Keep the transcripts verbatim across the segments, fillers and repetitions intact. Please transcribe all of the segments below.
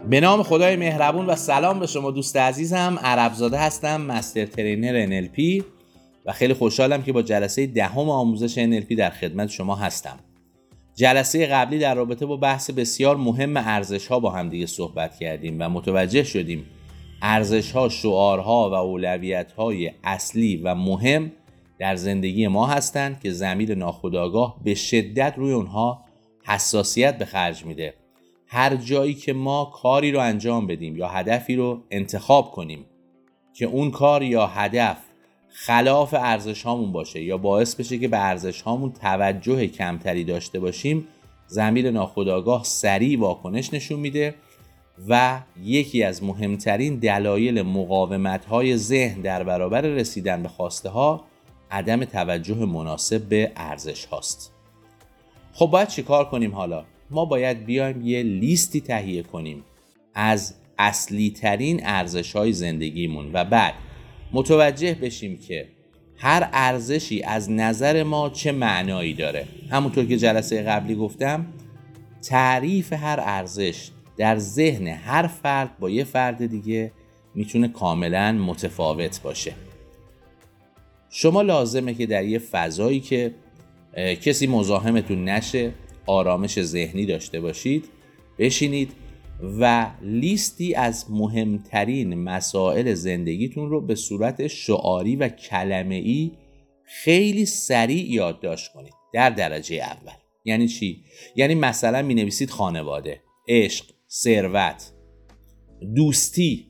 به نام خدای مهربون و سلام به شما دوست عزیزم. عربزاده هستم، مستر ترینر ان ال پی و خیلی خوشحالم که با جلسه دهم آموزش ان ال پی در خدمت شما هستم. جلسه قبلی در رابطه با بحث بسیار مهم ارزش‌ها با هم دیگه صحبت کردیم و متوجه شدیم ارزش‌ها، شعارها و اولویت‌های اصلی و مهم در زندگی ما هستند که ضمیر ناخودآگاه به شدت روی اونها حساسیت به خرج میده. هر جایی که ما کاری رو انجام بدیم یا هدفی رو انتخاب کنیم که اون کار یا هدف خلاف ارزش هامون باشه یا باعث بشه که به ارزش هامون توجه کمتری داشته باشیم، ضمیر ناخودآگاه سریع واکنش نشون میده و یکی از مهمترین دلایل مقاومت های ذهن در برابر رسیدن به خواسته ها عدم توجه مناسب به ارزش هاست. خب باید چی کار کنیم حالا؟ ما باید بیایم یه لیستی تهیه کنیم از اصلی ترین ارزش های زندگیمون و بعد متوجه بشیم که هر ارزشی از نظر ما چه معنایی داره. همونطور که جلسه قبلی گفتم، تعریف هر ارزش در ذهن هر فرد با یه فرد دیگه میتونه کاملا متفاوت باشه. شما لازمه که در یه فضایی که کسی مزاحمتون نشه، آرامش ذهنی داشته باشید، بشینید و لیستی از مهمترین مسائل زندگیتون رو به صورت شعاری و کلمه‌ای خیلی سریع یادداشت کنید در درجه اول. یعنی چی؟ یعنی مثلا می نویسید خانواده، عشق، ثروت، دوستی،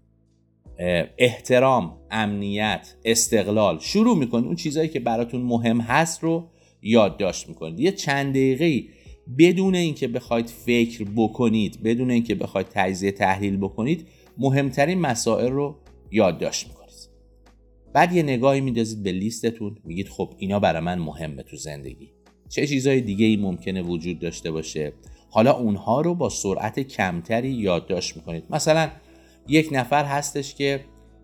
احترام، امنیت، استقلال. شروع میکنید اون چیزایی که براتون مهم هست رو یادداشت میکنید. یه چند دقیقه‌ای بدون اینکه بخواید فکر بکنید، بدون اینکه بخواید تجزیه تحلیل بکنید، مهمترین مسائل رو یادداشت میکنید. بعد یه نگاهی میندازید به لیستتون، میگید خب اینا برای من مهمه تو زندگی. چه چیزای دیگه ای ممکنه وجود داشته باشه؟ حالا اونها رو با سرعت کمتری یادداشت میکنید. مثلا یک نفر هستش که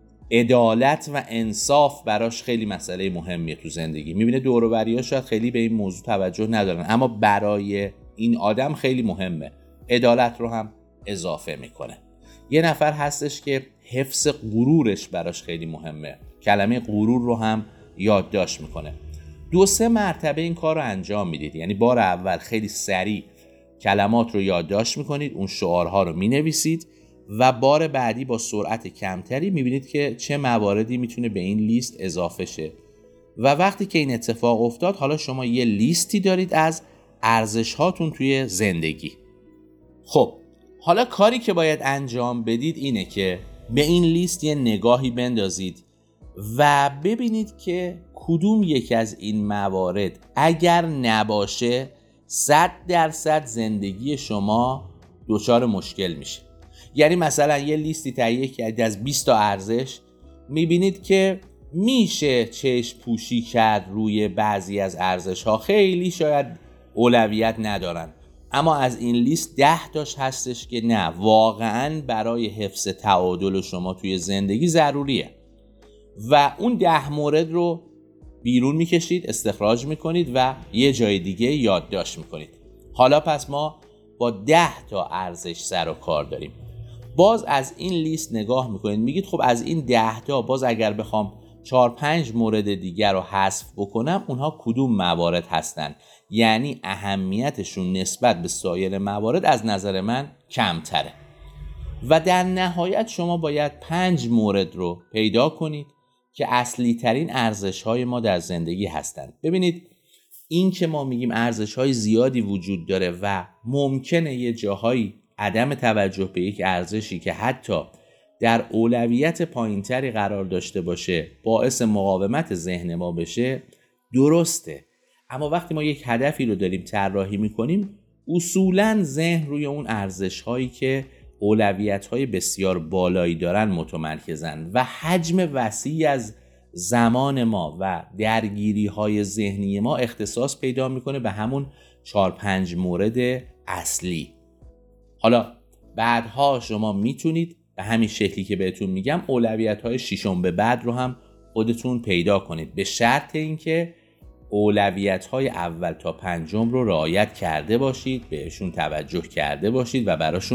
عدالت و انصاف براش خیلی مسئله مهمیه تو زندگی. میبینه دور و بری‌ها شاید خیلی به این موضوع توجه ندارن، اما برای این آدم خیلی مهمه. عدالت رو هم اضافه میکنه. یه نفر هستش که حفظ غرورش براش خیلی مهمه. کلمه غرور رو هم یادداشت میکنه. دو سه مرتبه این کار رو انجام میدید. یعنی بار اول خیلی سریع کلمات رو یادداشت میکنید، اون شعارها رو مینویسید و بار بعدی با سرعت کمتری میبینید که چه مواردی میتونه به این لیست اضافه شه. و وقتی که این اتفاق افتاد، حالا شما یه لیستی دارید از ارزش هاتون توی زندگی. خب حالا کاری که باید انجام بدید اینه که به این لیست یه نگاهی بندازید و ببینید که کدوم یک از این موارد اگر نباشه صد درصد زندگی شما دچار مشکل میشه. یعنی مثلا یه لیستی تهیه کردید از بیست تا ارزش، میبینید که میشه چشم پوشی کرد روی بعضی از ارزش ها، خیلی شاید اولویت ندارن، اما از این لیست ده تاش هستش که نه، واقعا برای حفظ تعادل شما توی زندگی ضروریه و اون ده مورد رو بیرون میکشید، استخراج میکنید و یه جای دیگه یادداشت میکنید. حالا پس ما با ده تا ارزش سر و کار داریم. باز از این لیست نگاه میکنید، میگید خب از این ده تا باز اگر بخوام چهار پنج مورد دیگر رو حذف بکنم، اونها کدوم موارد هستن؟ یعنی اهمیتشون نسبت به سایر موارد از نظر من کمتره. و در نهایت شما باید پنج مورد رو پیدا کنید که اصلی ترین ارزش های ما در زندگی هستند. ببینید این که ما میگیم ارزش های زیادی وجود داره و ممکنه یه جاهایی عدم توجه به یک ارزشی که حتی در اولویت پایینتری قرار داشته باشه باعث مقاومت ذهن ما بشه، درسته. اما وقتی ما یک هدفی رو داریم طراحی میکنیم، اصولاً ذهن روی اون ارزش هایی که اولویت های بسیار بالایی دارن متمرکزن و حجم وسیعی از زمان ما و درگیری های ذهنی ما اختصاص پیدا میکنه به همون چهار پنج مورد اصلی. حالا بعدها شما میتونید به همین شکلی که بهتون میگم اولویت‌های ششم به بعد رو هم خودتون پیدا کنید، به شرط اینکه اولویت‌های اول تا پنجم رو رعایت کرده باشید، بهشون توجه کرده باشید و براشون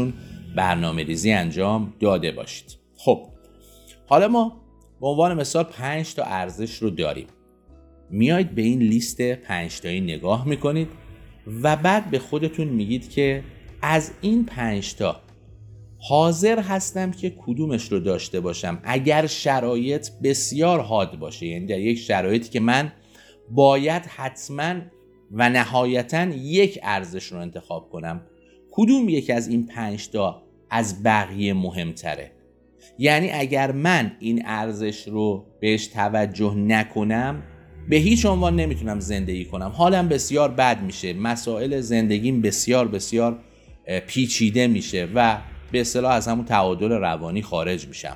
برنامه ریزی انجام داده باشید. خب حالا ما به عنوان مثال پنج تا ارزش رو داریم. میاید به این لیست پنج تایی نگاه میکنید و بعد به خودتون میگید که از این پنج تا حاضر هستم که کدومش رو داشته باشم اگر شرایط بسیار حاد باشه، یعنی در یک شرایطی که من باید حتما و نهایتا یک ارزش رو انتخاب کنم، کدوم یک از این پنج تا از بقیه مهمتره. یعنی اگر من این ارزش رو بهش توجه نکنم به هیچ عنوان نمیتونم زندگی کنم، حالم بسیار بد میشه، مسائل زندگیم بسیار بسیار پیچیده میشه و به اصطلاح از همون تعادل روانی خارج میشم.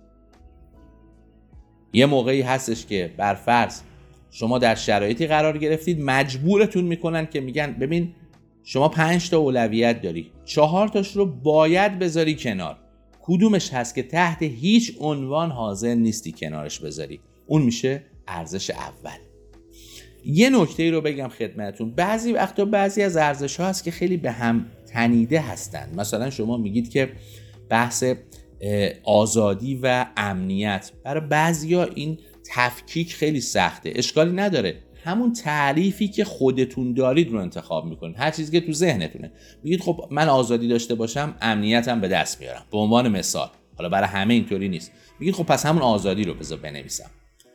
یه موقعی هستش که بر فرض شما در شرایطی قرار گرفتید مجبورتون میکنن که میگن ببین شما پنج تا اولویت داری، چهار تاش رو باید بذاری کنار، کدومش هست که تحت هیچ عنوان حاضر نیستی کنارش بذاری؟ اون میشه ارزش اول. یه نکته ای رو بگم خدمتتون، بعضی وقتا بعضی از ارزش ها هست که خیلی به هم تنیده هستن. مثلا شما میگید که بحث آزادی و امنیت، برای بعضیا این تفکیک خیلی سخته. اشکالی نداره، همون تعریفی که خودتون دارید رو انتخاب میکنید، هر چیزی که تو ذهنتونه. میگید خب من آزادی داشته باشم امنیتم به دست میارم، به عنوان مثال. حالا برای همه اینطوری نیست، میگید خب پس همون آزادی رو بذار بنویسم.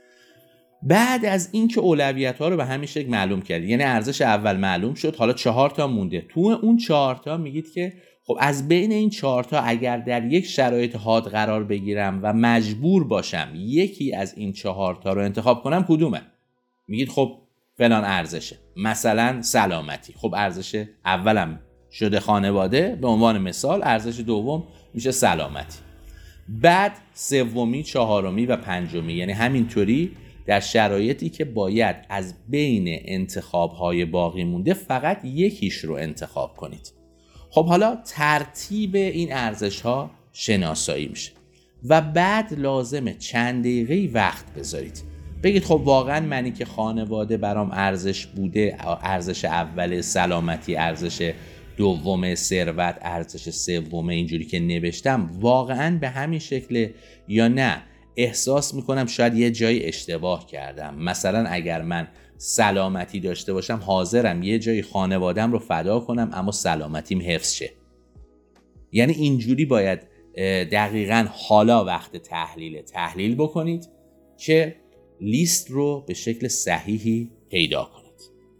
بعد از اینکه اولویت ها رو به همین شکل معلوم کردید، یعنی ارزش اول معلوم شد، حالا چهار تا مونده. تو اون چهار تا میگید که خب از بین این چهار تا اگر در یک شرایط حاد قرار بگیرم و مجبور باشم یکی از این چهار تا رو انتخاب کنم کدومه؟ میگید خب فلان ارزشه، مثلا سلامتی. خب ارزش اولم شده خانواده، به عنوان مثال. ارزش دوم میشه سلامتی. بعد سومی، چهارمی و پنجمی، یعنی همینطوری در شرایطی که باید از بین انتخاب‌های باقی مونده فقط یکیش رو انتخاب کنید. خب حالا ترتیب این ارزش‌ها شناسایی میشه و بعد لازمه چند دقیقه وقت بذارید بگید خب واقعا منی که خانواده برام ارزش بوده، ارزش اول سلامتی، ارزش دوم ثروت، ارزش سوم اینجوری که نوشتم، واقعا به همین شکله یا نه احساس میکنم شاید یه جایی اشتباه کردم. مثلا اگر من سلامتی داشته باشم حاضرم یه جایی خانوادم رو فدا کنم اما سلامتیم حفظ شه. یعنی اینجوری باید دقیقاً حالا وقت تحلیل تحلیل بکنید که لیست رو به شکل صحیحی پیدا کنید.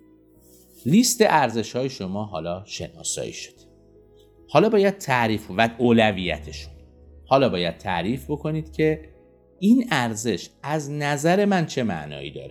لیست ارزش‌های شما حالا شناسایی شد. حالا باید تعریف و اولویتشون. حالا باید تعریف بکنید که این ارزش از نظر من چه معنایی داره.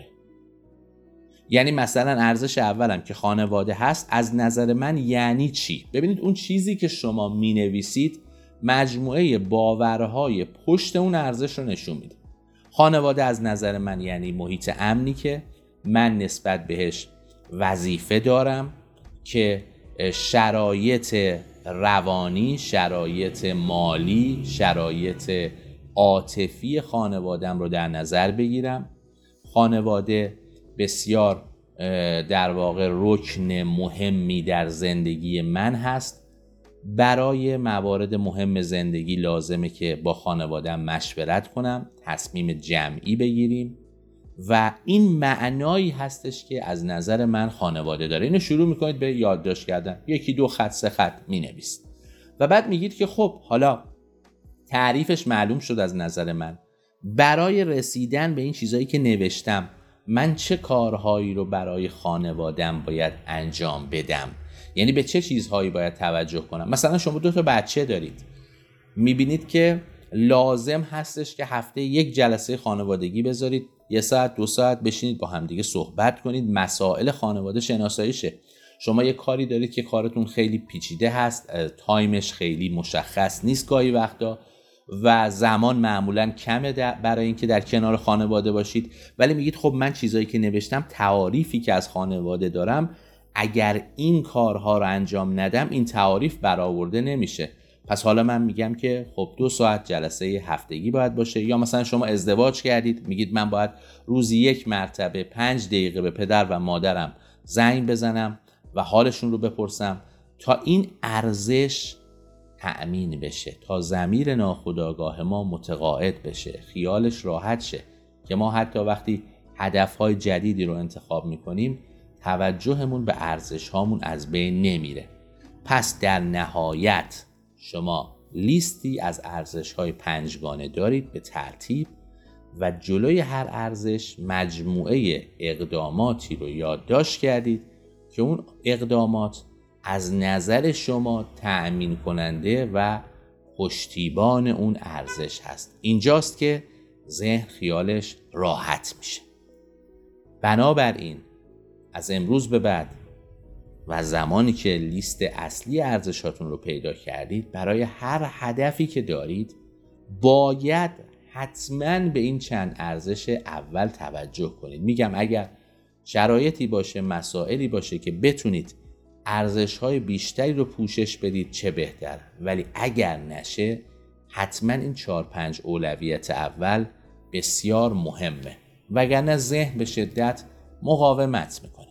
یعنی مثلا ارزش اولم که خانواده هست از نظر من یعنی چی؟ ببینید اون چیزی که شما می‌نویسید مجموعه باورهای پشت اون ارزش رو نشون میده. خانواده از نظر من یعنی محیط امنی که من نسبت بهش وظیفه دارم، که شرایط روانی، شرایط مالی، شرایط عاطفی خانوادم رو در نظر بگیرم. خانواده بسیار در واقع رکن مهمی در زندگی من هست. برای موارد مهم زندگی لازمه که با خانواده‌ام مشورت کنم، تصمیم جمعی بگیریم و این معنایی هستش که از نظر من خانواده داره. اینو شروع میکنید به یادداشت کردن، یکی دو خط سه خط مینویسید و بعد میگید که خب حالا تعریفش معلوم شد از نظر من، برای رسیدن به این چیزایی که نوشتم من چه کارهایی رو برای خانواده‌ام باید انجام بدم، یعنی به چه چیزهایی باید توجه کنم. مثلا شما دو تا بچه دارید، میبینید که لازم هستش که هفته یک جلسه خانوادگی بذارید، یه ساعت دو ساعت بشینید با همدیگه صحبت کنید، مسائل خانواده شناسایی شه. شما یه کاری دارید که کارتون خیلی پیچیده هست، تایمش خیلی مشخص نیست گاهی وقتا و زمان معمولا کمه برای اینکه در کنار خانواده باشید، ولی میگید خب من چیزایی که نوشتم، تعاریفی که از خانواده دارم، اگر این کارها رو انجام ندم این تعاریف برآورده نمیشه. پس حالا من میگم که خب دو ساعت جلسه هفتگی باید باشه. یا مثلا شما ازدواج کردید، میگید من باید روزی یک مرتبه پنج دقیقه به پدر و مادرم زنگ بزنم و حالشون رو بپرسم تا این ارزش تأمین بشه، تا ضمیر ناخودآگاه ما متقاعد بشه، خیالش راحت شه که ما حتی وقتی هدفهای جدیدی رو انتخاب میکنیم توجهمون به ارزش هامون از بین نمیره. پس در نهایت شما لیستی از ارزش های پنجگانه دارید به ترتیب و جلوی هر ارزش مجموعه اقداماتی رو یادداشت کردید که اون اقدامات از نظر شما تأمین کننده و پشتیبان اون ارزش هست. اینجاست که ذهن خیالش راحت میشه. بنابراین از امروز به بعد و زمانی که لیست اصلی ارزشاتون رو پیدا کردید، برای هر هدفی که دارید باید حتما به این چند ارزش اول توجه کنید. میگم اگر شرایطی باشه، مسائلی باشه که بتونید ارزش‌های بیشتری رو پوشش بدید چه بهتر، ولی اگر نشه حتما این چهار پنج اولویت اول بسیار مهمه، وگرنه ذهن به شدت مقاومت میکنه.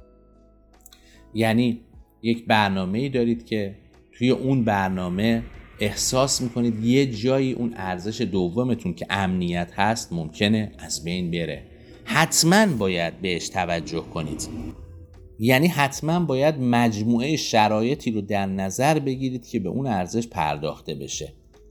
یعنی یک برنامه‌ای دارید که توی اون برنامه احساس میکنید یه جایی اون ارزش دومتون که امنیت هست ممکنه از بین بره، حتما باید بهش توجه کنید. یعنی حتما باید مجموعه شرایطی رو در نظر بگیرید که به اون ارزش پرداخته بشه.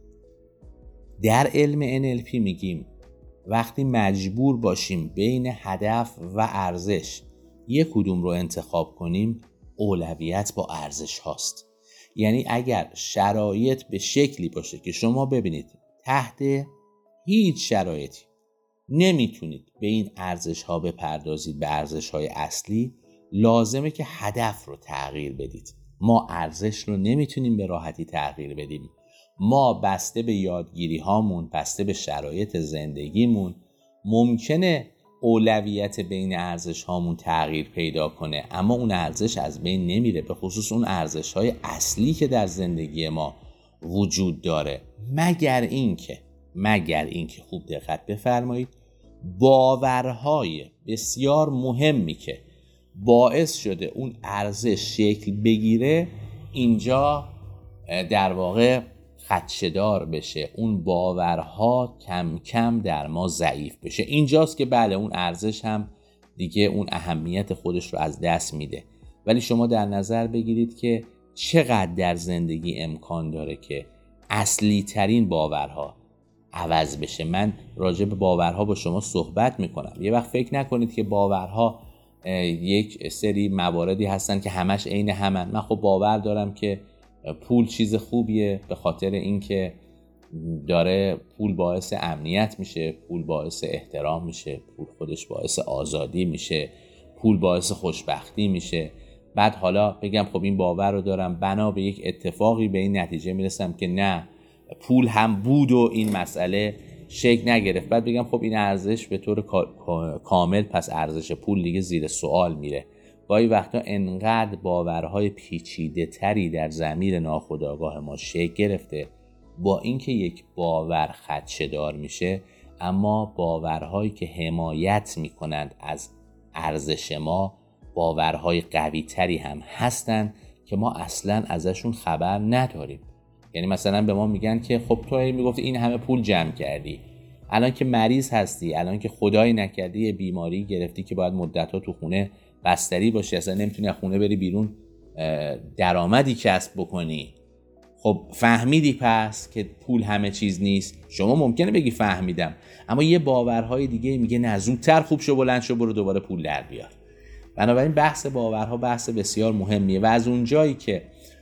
در علم ان ال پی میگیم وقتی مجبور باشیم بین هدف و ارزش یک کدوم رو انتخاب کنیم، اولویت با ارزش هاست. یعنی اگر شرایط به شکلی باشه که شما ببینید تحت هیچ شرایطی نمیتونید به این ارزش ها بپردازید، به ارزش های اصلی، لازمه که هدف رو تغییر بدید. ما ارزش رو نمیتونیم به راحتی تغییر بدیم. ما بسته به یادگیری هامون، بسته به شرایط زندگیمون ممکنه اولویت بین ارزش هامون تغییر پیدا کنه، اما اون ارزش از بین نمیره، به خصوص اون ارزش های اصلی که در زندگی ما وجود داره. مگر اینکه مگر اینکه خوب دقت بفرمایید باورهای بسیار مهمی که باعث شده اون ارزش شکل بگیره اینجا در واقع خدشه‌دار بشه، اون باورها کم کم در ما ضعیف بشه. اینجاست که بله اون ارزش هم دیگه اون اهمیت خودش رو از دست میده. ولی شما در نظر بگیرید که چقدر در زندگی امکان داره که اصلی ترین باورها عوض بشه. من راجع به باورها با شما صحبت میکنم. یه وقت فکر نکنید که باورها یک سری مواردی هستن که همش عین همن. من خب باور دارم که پول چیز خوبیه به خاطر اینکه داره پول باعث امنیت میشه، پول باعث احترام میشه، پول خودش باعث آزادی میشه، پول باعث خوشبختی میشه. بعد حالا بگم خب این باور رو دارم، بنا به یک اتفاقی به این نتیجه میرسم که نه پول هم بود و این مسئله شکل نگرفت. بعد بگم خب این ارزش به طور کامل پس ارزش پول دیگه زیر سوال میره. گاهی وقتا انقدر باورهای پیچیده تری در ضمیر ناخودآگاه ما شکل گرفته با اینکه یک باور خدشه‌دار میشه، اما باورهایی که حمایت میکنند از ارزش ما باورهای قوی تری هم هستند که ما اصلا ازشون خبر نداریم. یعنی مثلا به ما میگن که خب تو میگفتی این همه پول جمع کردی، الان که مریض هستی، الان که خدایی نکرده یه بیماری گرفتی که باید مدت‌ها تو خونه بستری باشی، اصلا نمیتونی از خونه بری بیرون درآمدی کسب بکنی، خب فهمیدی پس که پول همه چیز نیست؟ شما ممکنه بگی فهمیدم، اما یه باورهای دیگه میگه نه زودتر خوب شو، بلند شو، برو دوباره پول در بیار. بنابراین بحث باورها بحث بسیار مهمیه و از اونجایی که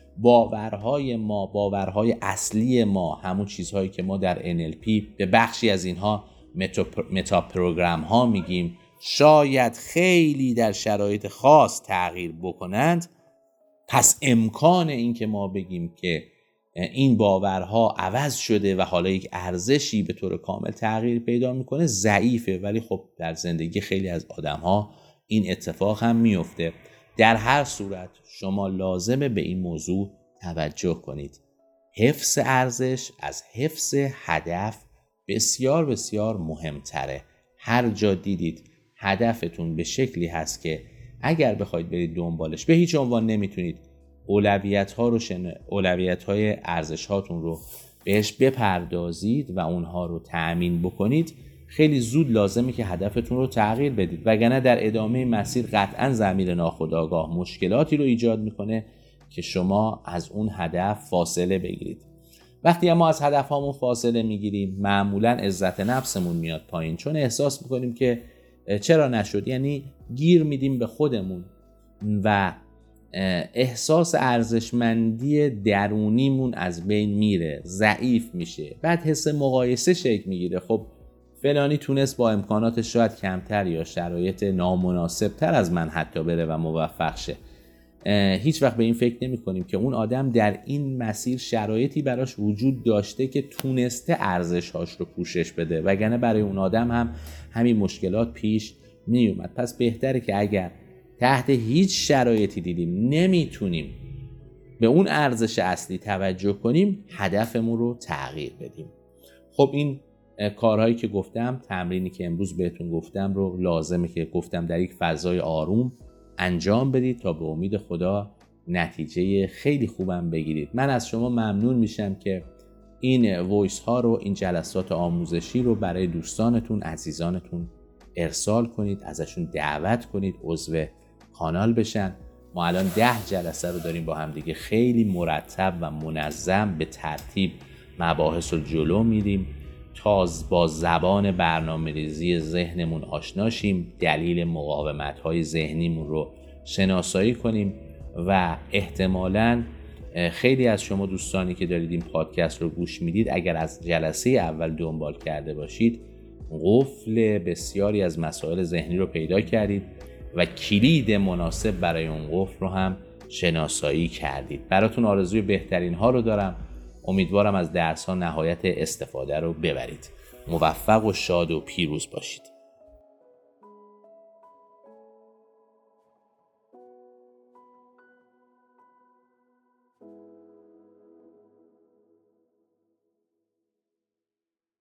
باورهای ما، باورهای اصلی ما، همون چیزهایی که ما در ان ال پی به بخشی از اینها متا پروگرام ها میگیم، شاید خیلی در شرایط خاص تغییر بکنند، پس امکان این که ما بگیم که این باورها عوض شده و حالا یک ارزشی به طور کامل تغییر پیدا میکنه ضعیفه. ولی خب در زندگی خیلی از آدم ها این اتفاق هم میفته. در هر صورت شما لازمه به این موضوع توجه کنید. حفظ ارزش از حفظ هدف بسیار بسیار مهمتره. هر جا دیدید هدفتون به شکلی هست که اگر بخواید برید دنبالش به هیچ عنوان نمیتونید اولویت ها رو شن... اولویت های ارزش هاتون رو بهش بپردازید و اونها رو تأمین بکنید، خیلی زود لازمه که هدفتون رو تغییر بدید، وگرنه در ادامه مسیر قطعاً ضمیر ناخودآگاه مشکلاتی رو ایجاد میکنه که شما از اون هدف فاصله بگیرید. وقتی ما از هدف هامون فاصله میگیریم معمولاً عزت نفسمون میاد پایین، چون احساس میکنیم که چرا نشد، یعنی گیر میدیم به خودمون و احساس ارزشمندی درونیمون از بین میره، ضعیف میشه. بعد حس مقایسه شکل میگیره، خب فلانی تونست با امکاناتش شاید کمتر یا شرایط نامناسب تر از من حتی بره و موفق شه. هیچ وقت به این فکر نمی کنیم که اون آدم در این مسیر شرایطی براش وجود داشته که تونسته ارزش‌هاش رو پوشش بده، وگرنه برای اون آدم هم همین مشکلات پیش می اومد. پس بهتره که اگر تحت هیچ شرایطی دیدیم نمیتونیم به اون ارزش اصلی توجه کنیم، هدفمون رو تغییر بدیم. خب این کارهایی که گفتم، تمرینی که امروز بهتون گفتم رو لازمه که گفتم در یک فضای آروم انجام بدید تا به امید خدا نتیجه خیلی خوبم بگیرید. من از شما ممنون میشم که این وایس ها رو، این جلسات آموزشی رو برای دوستانتون، عزیزانتون ارسال کنید، ازشون دعوت کنید عضو کانال بشن. ما الان ده جلسه رو داریم با هم دیگه خیلی مرتب و منظم به ترتیب مباحث رو جلو میریم تا با زبان برنامه‌ریزی ذهنمون آشناشیم، دلیل مقاومت‌های ذهنیمون رو شناسایی کنیم و احتمالاً خیلی از شما دوستانی که دارید این پادکست رو گوش میدید اگر از جلسه اول دنبال کرده باشید قفل بسیاری از مسائل ذهنی رو پیدا کردید و کلید مناسب برای اون قفل رو هم شناسایی کردید. براتون آرزوی بهترین ها رو دارم. امیدوارم از درس ها نهایت استفاده رو ببرید. موفق و شاد و پیروز باشید.